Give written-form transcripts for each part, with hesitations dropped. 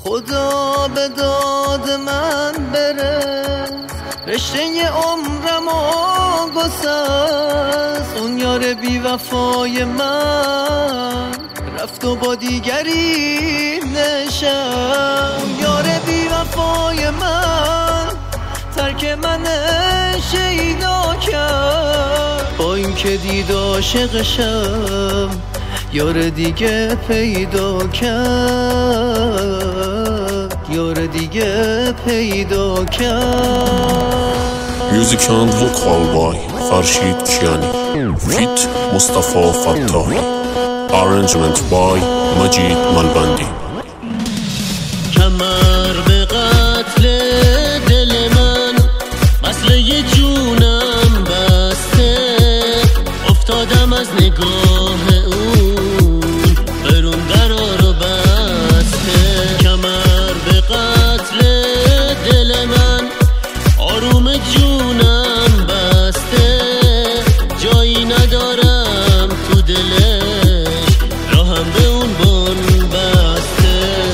خدا به داد من برس، رشته عمرمو گسست. اون یار بی وفای من رفت و با دیگری نشست. اون یار بی وفای من ترک من شیدا کرد. با این که دید عاشقشم یار دیگه پیدا کرد، یار دیگه پیدا کرد. Music and vocal by Farshid Kiani, feat Mustafa Fattahi, arrangement by Majid Malbandi. کمر به قتل دل من، مسئله جونم بسته. افتادم از نگاه اون، برون درا رو بسته. کمر به قتل دل من، آروم جونم بسته. جایی ندارم تو دلش، راهم به اون بن بسته.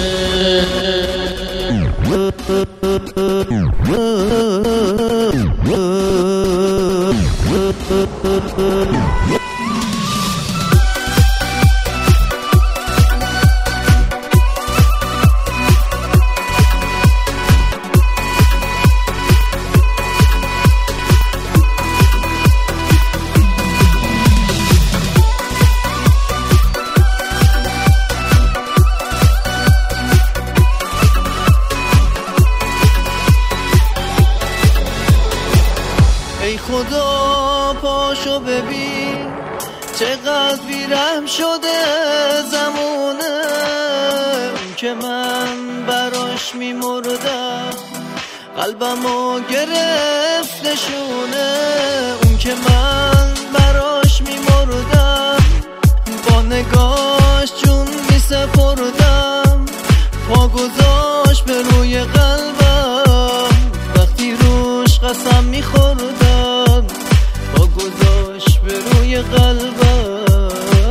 ای خدا پاشو ببین چقدر بیرحم شده زمونه. اون که من براش میمردم قلبمو گرفت نشونه. اون که من براش میمردم با نگاش جون میسپردم. پا گذاشت به روی قلبم وقتی روش قسم میخوردم. پا گذاشت به روی قلبم،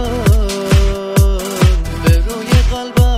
به روی قلبم.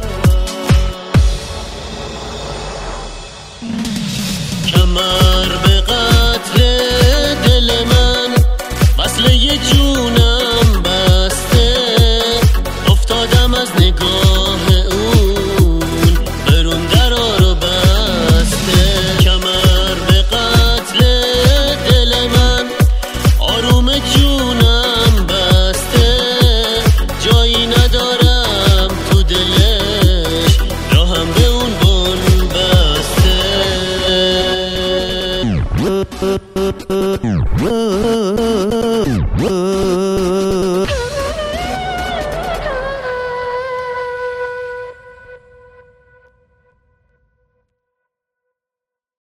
کمر به قتل دل من، مسئله جونم بسته. افتادم از نگاه اون، برون درا رو بسته. کمر به قتل دل من، آروم جونم بسته. جایی ندارم تو دلش، راهم به اون بن بسته.